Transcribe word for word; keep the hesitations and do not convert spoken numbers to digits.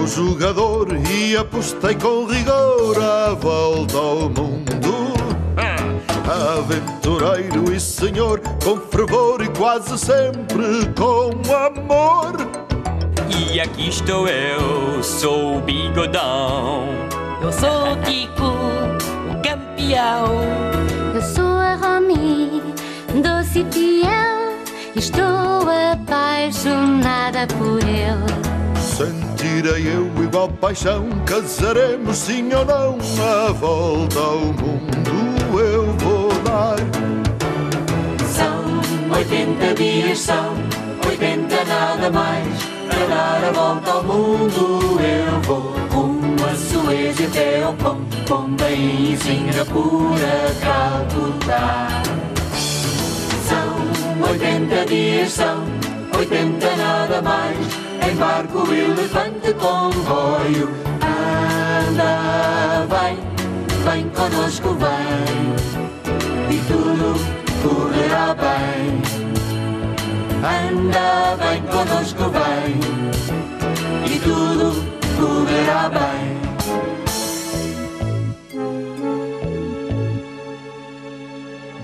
Sou jogador e apostei com rigor a volta ao mundo. Aventureiro e senhor, com fervor e quase sempre com amor. E aqui estou eu, sou o Bigodão. Eu sou o Kiko, o campeão. Eu sou a Romy, doce e fiel, estou apaixonada por ele. Sentirei eu igual paixão, casaremos sim ou não, a volta ao mundo eu vou dar. São oitenta dias, são oitenta nada mais, para dar a volta ao mundo eu vou. Rumo a Suez e até ao Pom, Pombém e Singapura, Calcutá. São oitenta dias, são oitenta nada mais, em barco, elefante, comboio. Anda, vem, vem conosco, vem, e tudo correrá bem. Anda, vem conosco, vem, e tudo correrá bem.